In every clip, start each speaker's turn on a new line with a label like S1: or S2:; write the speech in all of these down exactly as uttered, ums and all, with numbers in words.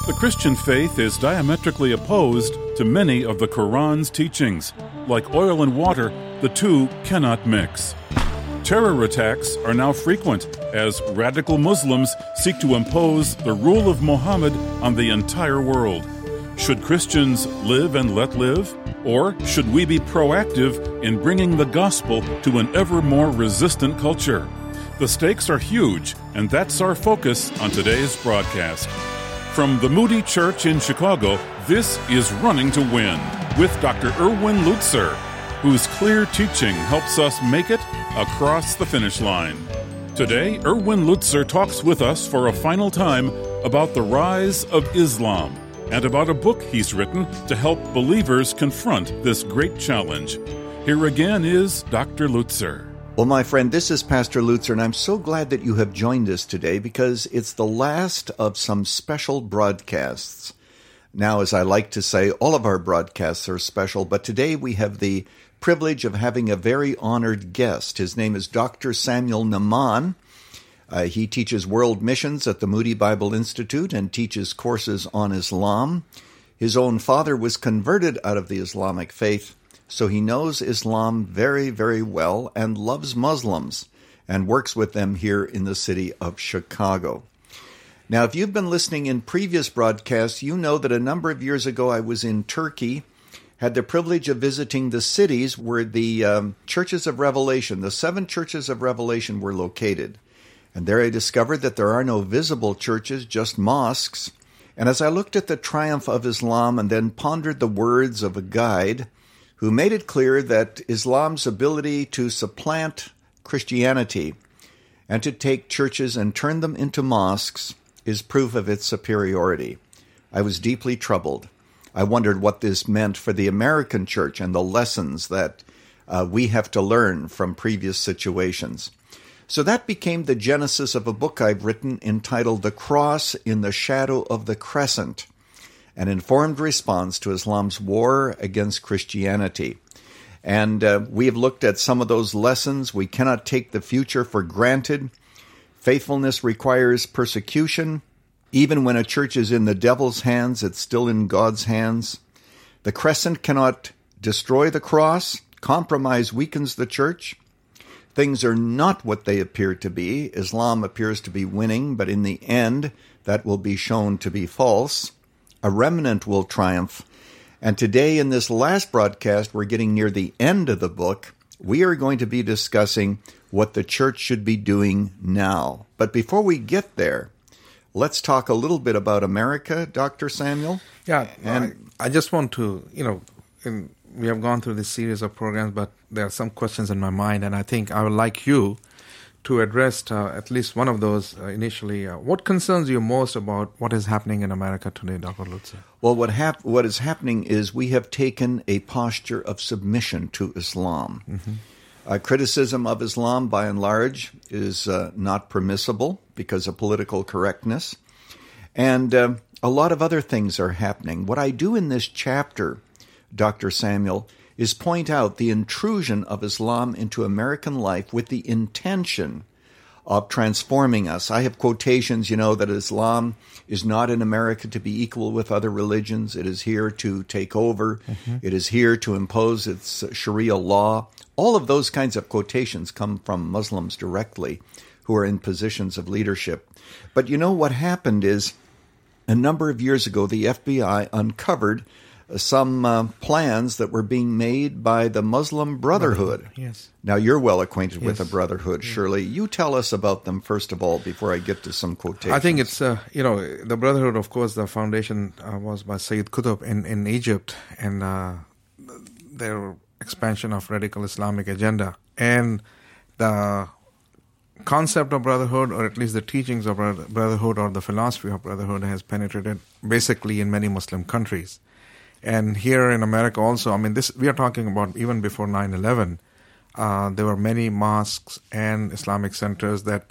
S1: The Christian faith is diametrically opposed to many of the Quran's teachings. Like oil and water, the two cannot mix. Terror attacks are now frequent as radical Muslims seek to impose the rule of Muhammad on the entire world. Should Christians live and let live? Or should we be proactive in bringing the gospel to an ever more resistant culture? The stakes are huge, and that's our focus on today's broadcast. From the Moody Church in Chicago, this is Running to Win with Doctor Erwin Lutzer, whose clear teaching helps us make it across the finish line. Today, Erwin Lutzer talks with us for a final time about the rise of Islam and about a book he's written to help believers confront this great challenge. Here again is Doctor Lutzer.
S2: Well, my friend, this is Pastor Lutzer, and I'm so glad that you have joined us today because it's the last of some special broadcasts. Now, as I like to say, all of our broadcasts are special, but today we have the privilege of having a very honored guest. His name is Doctor Samuel Nahman. Uh, he teaches world missions at the Moody Bible Institute and teaches courses on Islam. His own father was converted out of the Islamic faith, so he knows Islam very, very well and loves Muslims and works with them here in the city of Chicago. Now, if you've been listening in previous broadcasts, you know that a number of years ago I was in Turkey, had the privilege of visiting the cities where the um, churches of Revelation, the seven churches of Revelation, were located. And there I discovered that there are no visible churches, just mosques. And as I looked at the triumph of Islam and then pondered the words of a guide who made it clear that Islam's ability to supplant Christianity and to take churches and turn them into mosques is proof of its superiority, I was deeply troubled. I wondered what this meant for the American church and the lessons that uh, we have to learn from previous situations. So that became the genesis of a book I've written entitled The Cross in the Shadow of the Crescent, an informed response to Islam's war against Christianity. And uh, we have looked at some of those lessons. We cannot take the future for granted. Faithfulness requires persecution. Even when a church is in the devil's hands, it's still in God's hands. The crescent cannot destroy the cross. Compromise weakens the church. Things are not what they appear to be. Islam appears to be winning, but in the end, that will be shown to be false. A remnant will triumph. And today, in this last broadcast, we're getting near the end of the book. We are going to be discussing what the church should be doing now. But before we get there, let's talk a little bit about America, Doctor Samuel.
S3: Yeah, and I, I just want to, you know, in, we have gone through this series of programs, but there are some questions in my mind, and I think I would like you to address uh, at least one of those uh, initially. Uh, what concerns you most about what is happening in America today, Doctor Lutzer?
S2: Well, what, hap- what is happening is we have taken a posture of submission to Islam. Mm-hmm. Uh, criticism of Islam, by and large, is uh, not permissible because of political correctness. And uh, a lot of other things are happening. What I do in this chapter, Doctor Samuel, is point out the intrusion of Islam into American life with the intention of transforming us. I have quotations, you know, that Islam is not in America to be equal with other religions. It is here to take over. Mm-hmm. It is here to impose its Sharia law. All of those kinds of quotations come from Muslims directly who are in positions of leadership. But you know what happened is a number of years ago, the F B I uncovered some uh, plans that were being made by the Muslim Brotherhood.
S3: Yes.
S2: Now, you're well acquainted
S3: yes.
S2: with the Brotherhood,
S3: yes.
S2: surely. You tell us about them, first of all, before I get to some quotations.
S3: I think it's, uh, you know, the Brotherhood, of course, the foundation uh, was by Sayyid Qutb in, in Egypt, and uh, their expansion of radical Islamic agenda. And the concept of brotherhood, or at least the teachings of brotherhood or the philosophy of brotherhood, has penetrated basically in many Muslim countries. And here in America also, I mean, this we are talking about even before nine eleven, uh, there were many mosques and Islamic centers that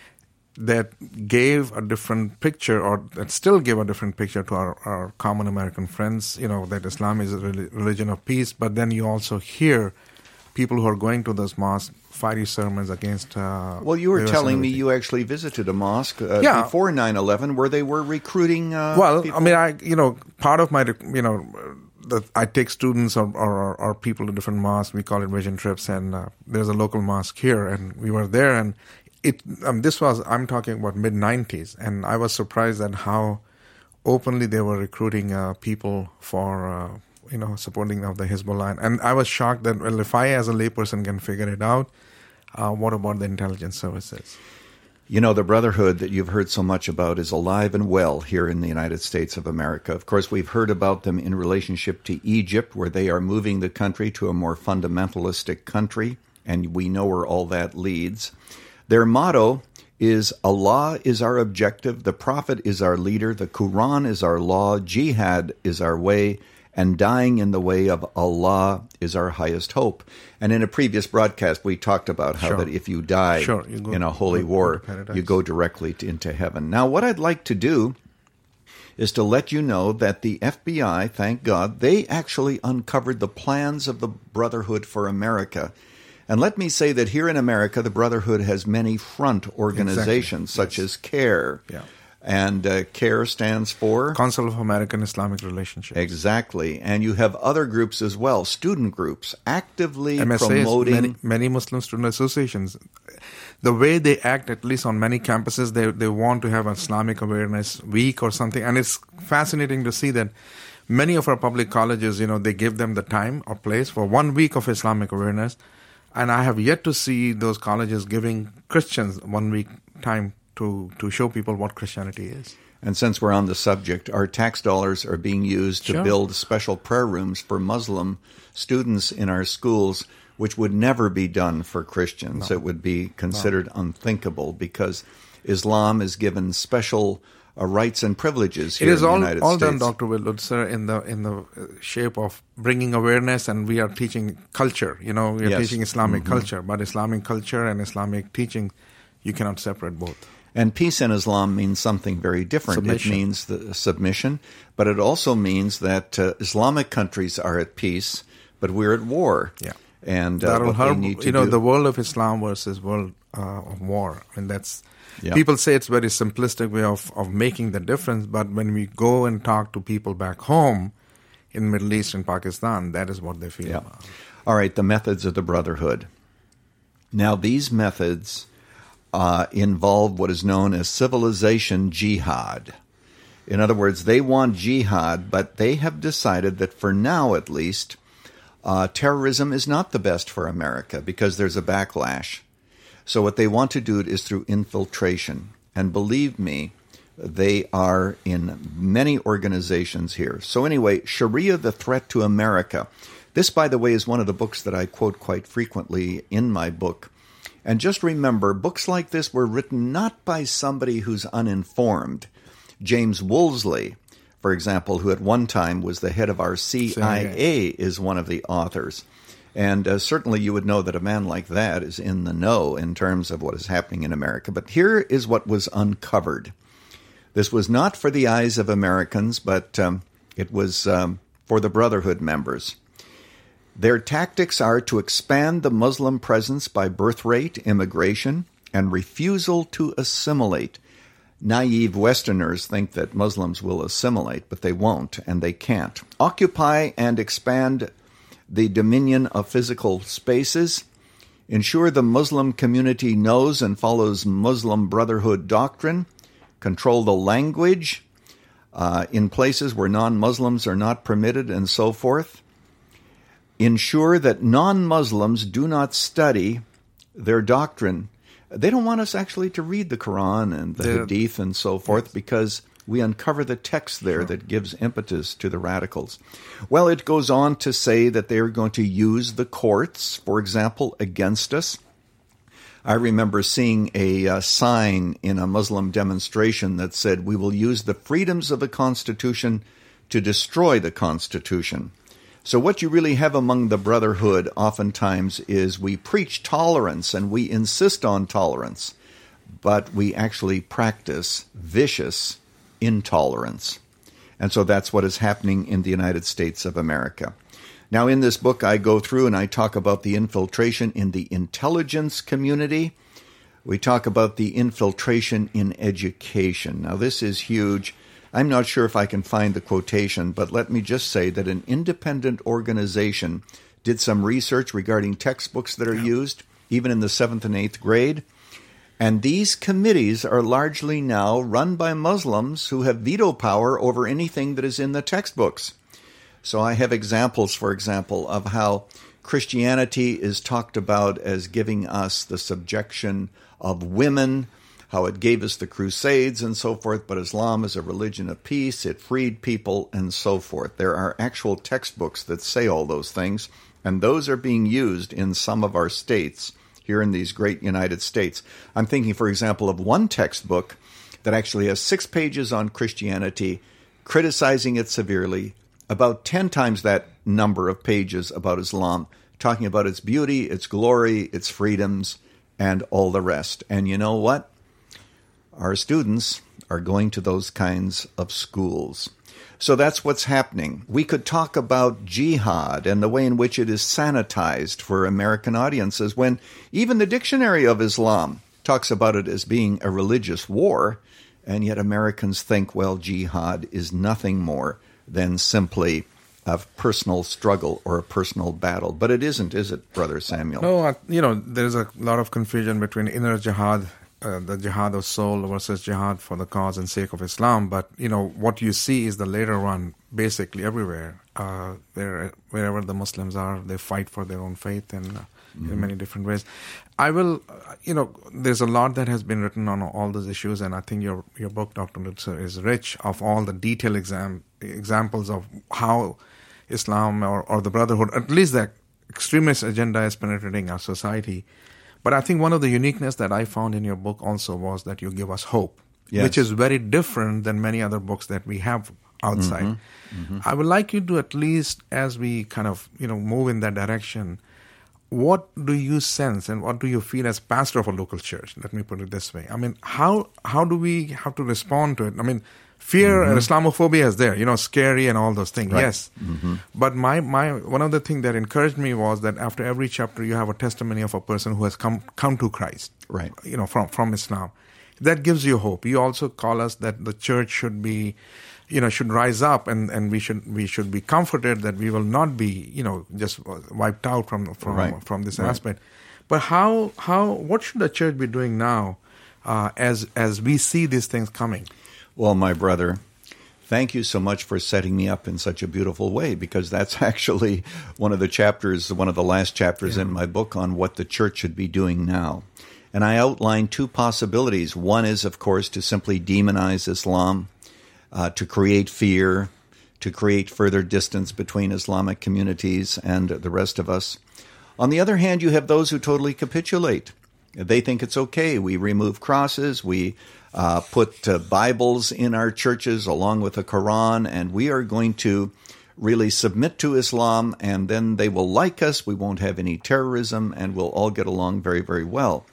S3: that gave a different picture, or that still give a different picture to our, our common American friends, you know, that Islam is a religion of peace. But then you also hear people who are going to those mosques, fiery sermons against. Uh,
S2: well, you were
S3: U S
S2: telling me
S3: everything.
S2: you actually visited a mosque uh,
S3: Yeah.
S2: before nine eleven where they were recruiting. Uh,
S3: Well,
S2: people?
S3: I mean, I you know, part of my you know, the, I take students or, or or people to different mosques. We call it vision trips, and uh, there's a local mosque here, and we were there, and it. Um, this was I'm talking about mid nineties, and I was surprised at how openly they were recruiting uh, people for. Uh, you know, supporting of the Hezbollah. And I was shocked that, well, if I as a layperson can figure it out, uh, what about the intelligence services?
S2: You know, the Brotherhood that you've heard so much about is alive and well here in the United States of America. Of course, we've heard about them in relationship to Egypt, where they are moving the country to a more fundamentalistic country, and we know where all that leads. Their motto is Allah is our objective, the Prophet is our leader, the Quran is our law, jihad is our way, and dying in the way of Allah is our highest hope. And in a previous broadcast, we talked about how
S3: Sure.
S2: that if you die
S3: Sure, you go-
S2: in a holy
S3: go-
S2: war,
S3: go to paradise.
S2: you go directly to, into heaven. Now, what I'd like to do is to let you know that the F B I, thank God, they actually uncovered the plans of the Brotherhood for America. And let me say that here in America, the Brotherhood has many front organizations,
S3: Exactly.
S2: such
S3: Yes.
S2: as CARE.
S3: Yeah.
S2: And uh, CARE stands for?
S3: Council of American Islamic Relations.
S2: Exactly. And you have other groups as well, student groups, actively
S3: M S As,
S2: promoting.
S3: many, many Muslim student associations. The way they act, at least on many campuses, they they want to have an Islamic Awareness Week or something. And it's fascinating to see that many of our public colleges, you know, they give them the time or place for one week of Islamic awareness. And I have yet to see those colleges giving Christians one week time to, to show people what Christianity is.
S2: And since we're on the subject, our tax dollars are being used to
S3: Sure.
S2: build special prayer rooms for Muslim students in our schools, which would never be done for Christians.
S3: No.
S2: It would be considered no. unthinkable because Islam is given special uh, rights and privileges here
S3: It is
S2: in the
S3: all,
S2: United
S3: all
S2: States.
S3: done, Doctor Lutzer, in the in the shape of bringing awareness, and we are teaching culture. You know, we are
S2: Yes.
S3: teaching Islamic
S2: Mm-hmm.
S3: culture, but Islamic culture and Islamic teaching, you cannot separate both.
S2: And peace in Islam means something very different.
S3: Submission.
S2: It means the submission, but it also means that uh, Islamic countries are at peace, but we're at war.
S3: Yeah.
S2: And uh,
S3: Darul
S2: what they
S3: Harb,
S2: need to
S3: you know,
S2: do.
S3: the world of Islam versus world uh, of war. I mean, that's
S2: Yeah.
S3: people say it's a very simplistic way of, of making the difference, but when we go and talk to people back home in Middle East and Pakistan, that is what they feel
S2: Yeah.
S3: about.
S2: All right, the methods of the Brotherhood. Now, these methods uh, involve what is known as civilization jihad. In other words, they want jihad, but they have decided that for now at least, uh, terrorism is not the best for America because there's a backlash. So what they want to do is through infiltration. And believe me, they are in many organizations here. So anyway, Sharia, the Threat to America. This, by the way, is one of the books that I quote quite frequently in my book. And just remember, books like this were written not by somebody who's uninformed. James Woolsey, for example, who at one time was the head of our C I A, is one of the authors. And uh, certainly you would know that a man like that is in the know in terms of what is happening in America. But here is what was uncovered. This was not for the eyes of Americans, but um, it was um, for the Brotherhood members. Their tactics are to expand the Muslim presence by birth rate, immigration, and refusal to assimilate. Naive Westerners think that Muslims will assimilate, but they won't, and they can't. Occupy and expand the dominion of physical spaces. Ensure the Muslim community knows and follows Muslim Brotherhood doctrine. Control the language uh, in places where non-Muslims are not permitted, and so forth. Ensure that non-Muslims do not study their doctrine. They don't want us actually to read the Quran and the
S3: Yeah.
S2: Hadith and so forth
S3: Yes.
S2: because we uncover the text there sure. that gives impetus to the radicals. Well, it goes on to say that they are going to use the courts, for example, against us. I remember seeing a uh, sign in a Muslim demonstration that said, "We will use the freedoms of the Constitution to destroy the Constitution." So what you really have among the Brotherhood oftentimes is we preach tolerance and we insist on tolerance, but we actually practice vicious intolerance. And so that's what is happening in the United States of America. Now, in this book, I go through and I talk about the infiltration in the intelligence community. We talk about the infiltration in education. Now, this is huge. I'm not sure if I can find the quotation, but let me just say that an independent organization did some research regarding textbooks that are yeah. used, even in the seventh and eighth grade. And these committees are largely now run by Muslims who have veto power over anything that is in the textbooks. So I have examples, for example, of how Christianity is talked about as giving us the subjection of women, how it gave us the Crusades and so forth, but Islam is a religion of peace, it freed people, and so forth. There are actual textbooks that say all those things, and those are being used in some of our states here in these great United States. I'm thinking, for example, of one textbook that actually has six pages on Christianity, criticizing it severely, about ten times that number of pages about Islam, talking about its beauty, its glory, its freedoms, and all the rest. And you know what? Our students are going to those kinds of schools. So that's what's happening. We could talk about jihad and the way in which it is sanitized for American audiences when even the Dictionary of Islam talks about it as being a religious war, and yet Americans think, well, jihad is nothing more than simply a personal struggle or a personal battle. But it isn't, is it, Brother Samuel?
S3: No, uh, you know, there's a lot of confusion between inner jihad, uh, the jihad of soul versus jihad for the cause and sake of Islam. But, you know, what you see is the later one basically everywhere. Uh, where, wherever the Muslims are, they fight for their own faith and uh, mm-hmm. in many different ways. I will, uh, you know, there's a lot that has been written on all those issues, and I think your your book, Doctor Lutzer, is rich of all the detailed exam, examples of how Islam or, or the Brotherhood, at least the extremist agenda is penetrating our society. But I think one of the uniqueness that I found in your book also was that you give us hope, yes. which is very different than many other books that we have outside. Mm-hmm. Mm-hmm. I would like you to at least, as we kind of, you know, move in that direction, what do you sense and what do you feel as pastor of a local church? Let me put it this way. I mean, how how do we have to respond to it? I mean, fear mm-hmm. and Islamophobia is there, you know, scary and all those things. Right. Yes. Mm-hmm. But my, my one of the things that encouraged me was that after every chapter you have a testimony of a person who has come come to Christ.
S2: Right.
S3: You know, from, from Islam. That gives you hope. You also call us that the church should be, you know, should rise up, and, and we should we should be comforted that we will not be, you know, just wiped out from from
S2: right.
S3: from this
S2: right.
S3: aspect. But how how what should the church be doing now, uh, as as we see these things coming?
S2: Well, my brother, thank you so much for setting me up in such a beautiful way, because that's actually one of the chapters, one of the last chapters yeah. in my book on what the church should be doing now. And I outline two possibilities. One is, of course, to simply demonize Islam, uh, to create fear, to create further distance between Islamic communities and the rest of us. On the other hand, you have those who totally capitulate. They think it's okay. We remove crosses, we uh, put uh, Bibles in our churches along with the Quran, and we are going to really submit to Islam, and then they will like us, we won't have any terrorism, and we'll all get along very, very well.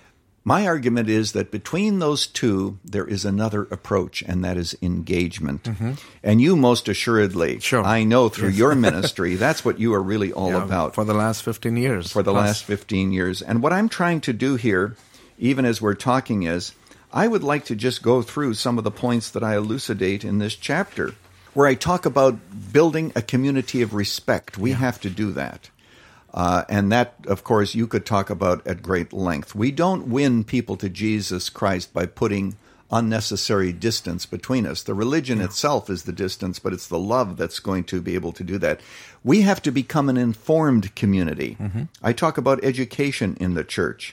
S2: My argument is that between those two, there is another approach, and that is engagement. Mm-hmm. And you most assuredly,
S3: sure.
S2: I know through
S3: yes.
S2: your ministry, that's what you are really all
S3: yeah,
S2: about.
S3: For the last fifteen years.
S2: For the
S3: plus.
S2: last fifteen years. And what I'm trying to do here, even as we're talking, is I would like to just go through some of the points that I elucidate in this chapter, where I talk about building a community of respect. We yeah. have to do that. Uh, and that, of course, you could talk about at great length. We don't win people to Jesus Christ by putting unnecessary distance between us. The religion yeah. itself is the distance, but it's the love that's going to be able to do that. We have to become an informed community. Mm-hmm. I talk about education in the church.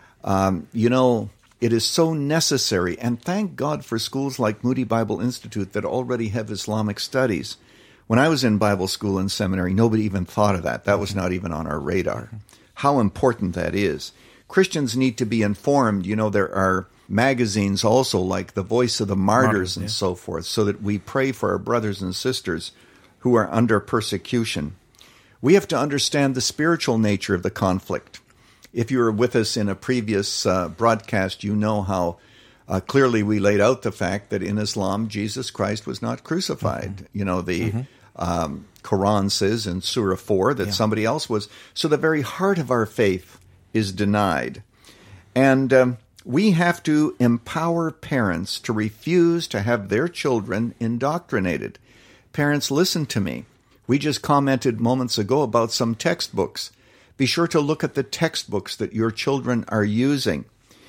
S2: Um, you know, it is so necessary, and thank God for schools like Moody Bible Institute that already have Islamic studies. When I was in Bible school and seminary, nobody even thought of that. That was not even on our radar. How important that is. Christians need to be informed. You know, there are magazines also like The Voice of the Martyrs, Martyrs and yeah. so forth, so that we pray for our brothers and sisters who are under persecution. We have to understand the spiritual nature of the conflict. If you were with us in a previous uh, broadcast, you know how Uh, clearly, we laid out the fact that in Islam, Jesus Christ was not crucified. Mm-hmm. You know, the mm-hmm. um, Quran says in Surah four that yeah. somebody else was. So the very heart of our faith is denied. And um, we have to empower parents to refuse to have their children indoctrinated. Parents, listen to me. We just commented moments ago about some textbooks. Be sure to look at the textbooks that your children are using,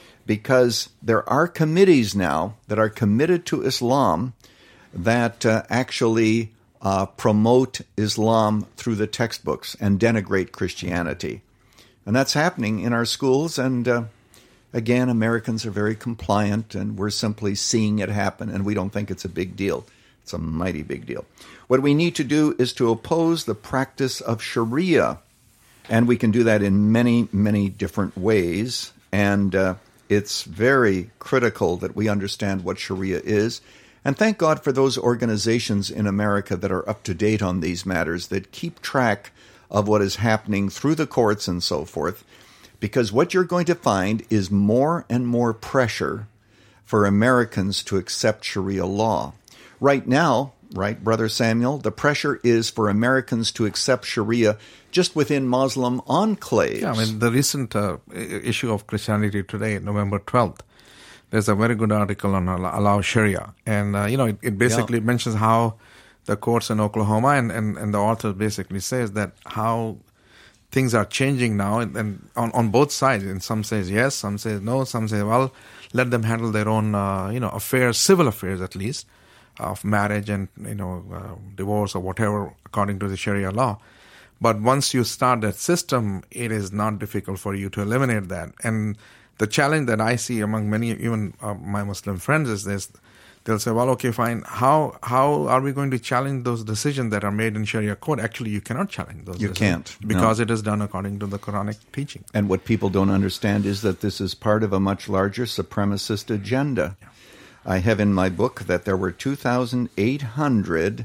S2: because there are committees now that are committed to Islam that uh, actually uh, promote Islam through the textbooks and denigrate Christianity. And that's happening in our schools, and uh, again, Americans are very compliant, and we're simply seeing it happen, and we don't think it's a big deal. It's a mighty big deal. What we need to do is to oppose the practice of Sharia, and we can do that in many, many different ways, and uh, it's very critical that we understand what Sharia is. And thank God for those organizations in America that are up to date on these matters, that keep track of what is happening through the courts and so forth, because what you're going to find is more and more pressure for Americans to accept Sharia law. Right now, right, Brother Samuel, the pressure is for Americans to accept Sharia just within Muslim enclaves.
S3: Yeah, I mean, the recent uh, issue of Christianity Today, November twelfth, there's a very good article on Allow Sharia. And, uh, you know, it, it basically yeah. mentions how the courts in Oklahoma, and, and, and the author basically says that how things are changing now, and, and on, on both sides. And some says yes, some say no, some say, well, let them handle their own, uh, you know, affairs, civil affairs at least, of marriage and, you know, uh, divorce or whatever, according to the Sharia law. But once you start that system, it is not difficult for you to eliminate that. And the challenge that I see among many, even uh, my Muslim friends, is this. They'll say, well, okay, fine. How how are we going to challenge those decisions that are made in Sharia court? Actually, you cannot challenge those
S2: You
S3: decisions.
S2: can't.
S3: Because
S2: no.
S3: it is done according to the Quranic teaching.
S2: And what people don't understand is that this is part of a much larger supremacist agenda.
S3: Yeah.
S2: I have in my book that there were two thousand eight hundred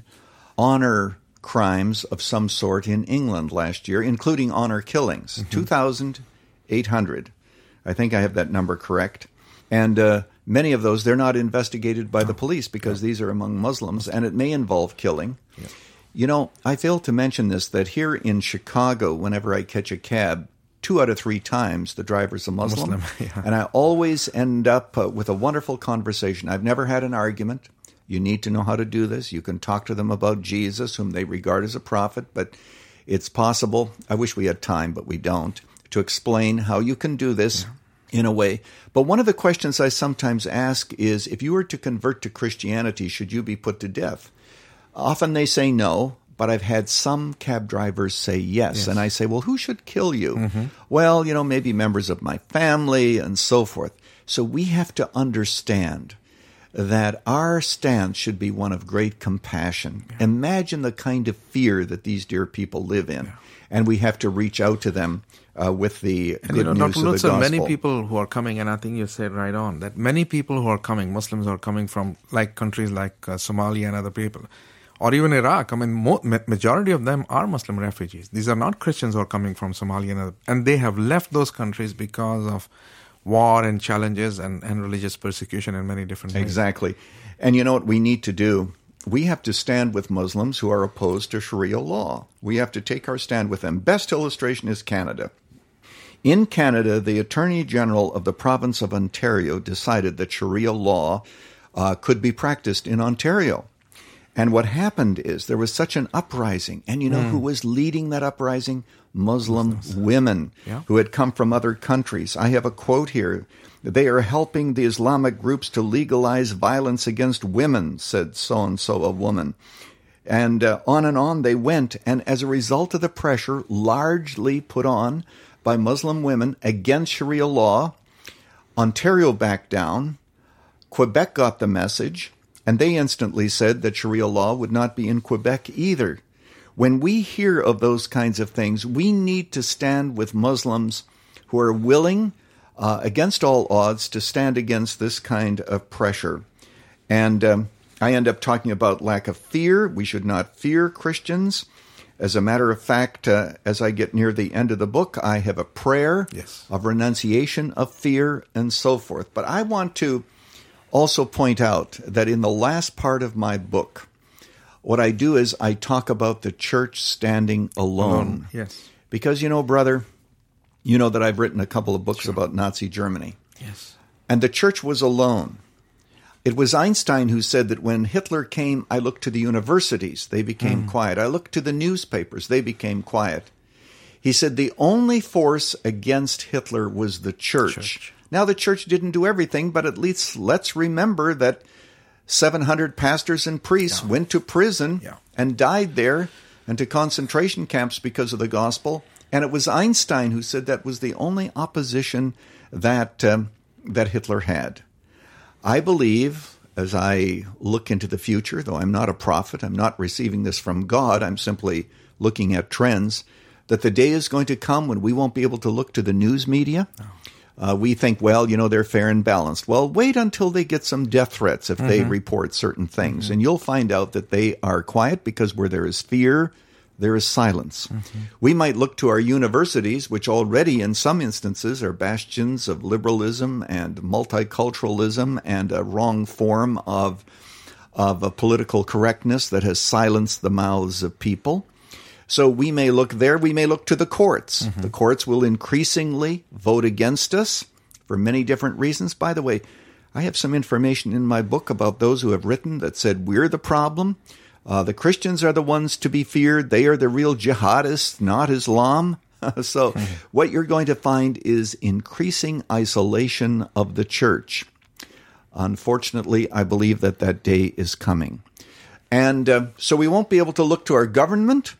S2: honor crimes of some sort in England last year, including honor killings. Mm-hmm. two thousand eight hundred. I think I have that number correct. And uh, many of those, they're not investigated by the police because yeah. these are among Muslims, and it may involve killing. Yeah. You know, I failed to mention this, that here in Chicago, whenever I catch a cab, two out of three times the driver's a Muslim.
S3: Muslim yeah.
S2: And I always end up uh, with a wonderful conversation. I've never had an argument. You need to know how to do this. You can talk to them about Jesus, whom they regard as a prophet, but it's possible, I wish we had time, but we don't, to explain how you can do this yeah. in a way. But one of the questions I sometimes ask is, if you were to convert to Christianity, should you be put to death? Often they say no, but I've had some cab drivers say yes. yes. And I say, well, who should kill you? Mm-hmm. Well, you know, maybe members of my family and so forth. So we have to understand that our stance should be one of great compassion. Yeah. Imagine the kind of fear that these dear people live in. Yeah. And we have to reach out to them uh, with the
S3: and
S2: good
S3: you know,
S2: news
S3: Doctor
S2: of the
S3: Lutzer,
S2: gospel.
S3: Many people who are coming, and I think you said right on, that many people who are coming, Muslims who are coming from like countries like uh, Somalia and other people, or even Iraq. I mean, mo- majority of them are Muslim refugees. These are not Christians who are coming from Somalia, and, other, and they have left those countries because of war and challenges and, and religious persecution in many different ways.
S2: Exactly. And you know what we need to do? We have to stand with Muslims who are opposed to Sharia law. We have to take our stand with them. Best illustration is Canada. In Canada, the Attorney General of the province of Ontario decided that Sharia law uh, could be practiced in Ontario. And what happened is there was such an uprising. And you know mm. who was leading that uprising? Muslim Muslims. women yeah. who had come from other countries. I have a quote here. They are helping the Islamic groups to legalize violence against women, said so-and-so, a woman. And uh, on and on they went. And as a result of the pressure largely put on by Muslim women against Sharia law, Ontario backed down. Quebec got the message. And they instantly said that Sharia law would not be in Quebec either. When we hear of those kinds of things, we need to stand with Muslims who are willing, uh, against all odds, to stand against this kind of pressure. And um, I end up talking about lack of fear. We should not fear Christians. As a matter of fact, uh, as I get near the end of the book, I have a prayer
S3: yes.
S2: of renunciation of fear and so forth. But I want to also point out that in the last part of my book, what I do is I talk about the church standing alone.
S3: Alone, yes.
S2: Because, you know, brother, you know that I've written a couple of books sure. about Nazi Germany.
S3: Yes.
S2: And the church was alone. It was Einstein who said that when Hitler came, I looked to the universities. They became mm. quiet. I looked to the newspapers. They became quiet. He said the only force against Hitler was the church. church. Now, the church didn't do everything, but at least let's remember that seven hundred pastors and priests yeah. went to prison yeah. and died there and to concentration camps because of the gospel. And it was Einstein who said that was the only opposition that um, that Hitler had. I believe, as I look into the future, though I'm not a prophet, I'm not receiving this from God, I'm simply looking at trends, that the day is going to come when we won't be able to look to the news media. Oh. Uh, we think, well, you know, they're fair and balanced. Well, wait until they get some death threats if mm-hmm. they report certain things. Mm-hmm. And you'll find out that they are quiet because where there is fear, there is silence. Mm-hmm. We might look to our universities, which already in some instances are bastions of liberalism and multiculturalism and a wrong form of, of a political correctness that has silenced the mouths of people. So we may look there, we may look to the courts. Mm-hmm. The courts will increasingly vote against us for many different reasons. By the way, I have some information in my book about those who have written that said we're the problem. Uh, the Christians are the ones to be feared. They are the real jihadists, not Islam. so mm-hmm. what you're going to find is increasing isolation of the church. Unfortunately, I believe that that day is coming. And uh, so we won't be able to look to our government.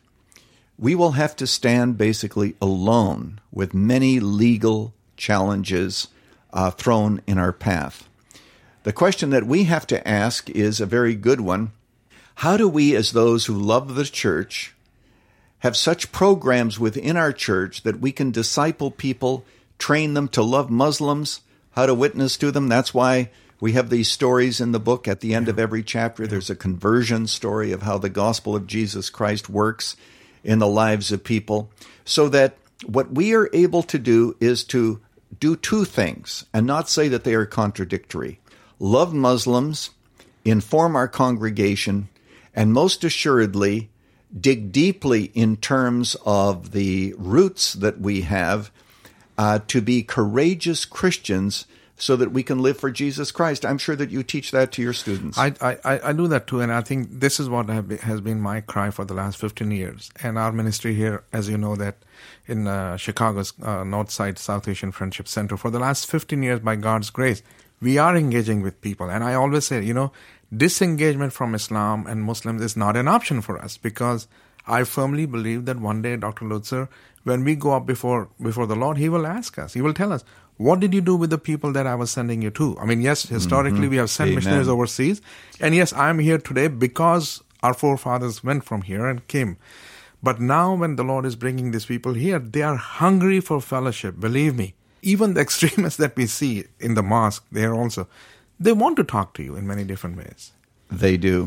S2: We will have to stand basically alone with many legal challenges uh, thrown in our path. The question that we have to ask is a very good one. How do we, as those who love the church, have such programs within our church that we can disciple people, train them to love Muslims, how to witness to them? That's why we have these stories in the book. At the end of every chapter, there's a conversion story of how the gospel of Jesus Christ works in the lives of people, so that what we are able to do is to do two things and not say that they are contradictory. Love Muslims, inform our congregation, and most assuredly dig deeply in terms of the roots that we have uh, to be courageous Christians so that we can live for Jesus Christ. I'm sure that you teach that to your students.
S3: I I, I do that too, and I think this is what have been, has been my cry for the last fifteen years. And our ministry here, as you know, that in uh, Chicago's uh, Northside South Asian Friendship Center, for the last fifteen years, by God's grace, we are engaging with people. And I always say, you know, disengagement from Islam and Muslims is not an option for us, because I firmly believe that one day, Doctor Lutzer, when we go up before before the Lord, He will ask us, He will tell us, what did you do with the people that I was sending you to? I mean, yes, historically mm-hmm. we have sent Amen. missionaries overseas. And yes, I'm here today because our forefathers went from here and came. But now when the Lord is bringing these people here, they are hungry for fellowship, believe me. Even the extremists that we see in the mosque, they are also, they want to talk to you in many different ways.
S2: They do.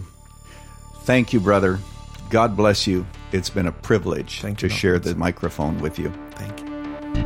S2: Thank you, brother. God bless you. It's been a privilege Thank to you, share the microphone with you.
S3: Thank you.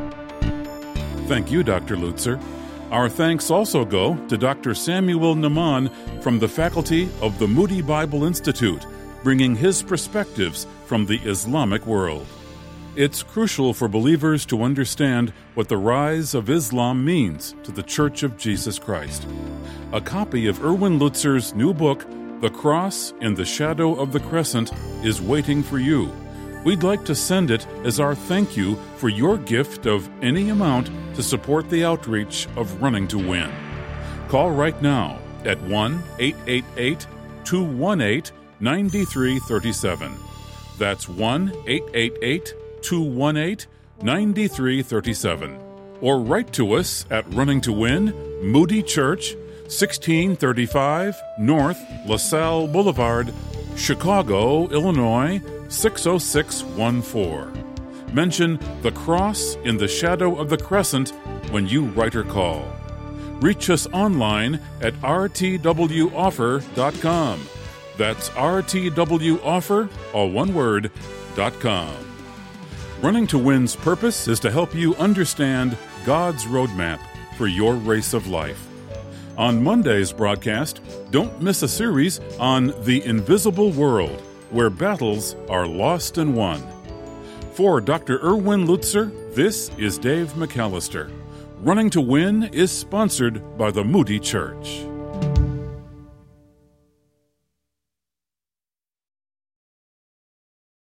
S1: Thank you, Doctor Lutzer. Our thanks also go to Doctor Samuel Nahman from the faculty of the Moody Bible Institute, bringing his perspectives from the Islamic world. It's crucial for believers to understand what the rise of Islam means to the Church of Jesus Christ. A copy of Erwin Lutzer's new book, The Cross in the Shadow of the Crescent, is waiting for you. We'd like to send it as our thank you for your gift of any amount to support the outreach of Running to Win. Call right now at one eight eight eight, two one eight, nine three three seven. That's one eight eight eight, two one eight, nine three three seven. Or write to us at Running to Win, Moody Church, sixteen thirty-five North LaSalle Boulevard, Chicago, Illinois, six oh six one four. Mention The Cross in the Shadow of the Crescent when you write or call. Reach us online at r t w offer dot com. That's r t w offer, all one word, dot com. Running to Win's purpose is to help you understand God's roadmap for your race of life. On Monday's broadcast, don't miss a series on The Invisible World, where battles are lost and won. For Doctor Erwin Lutzer, this is Dave McAllister. Running to Win is sponsored by the Moody Church.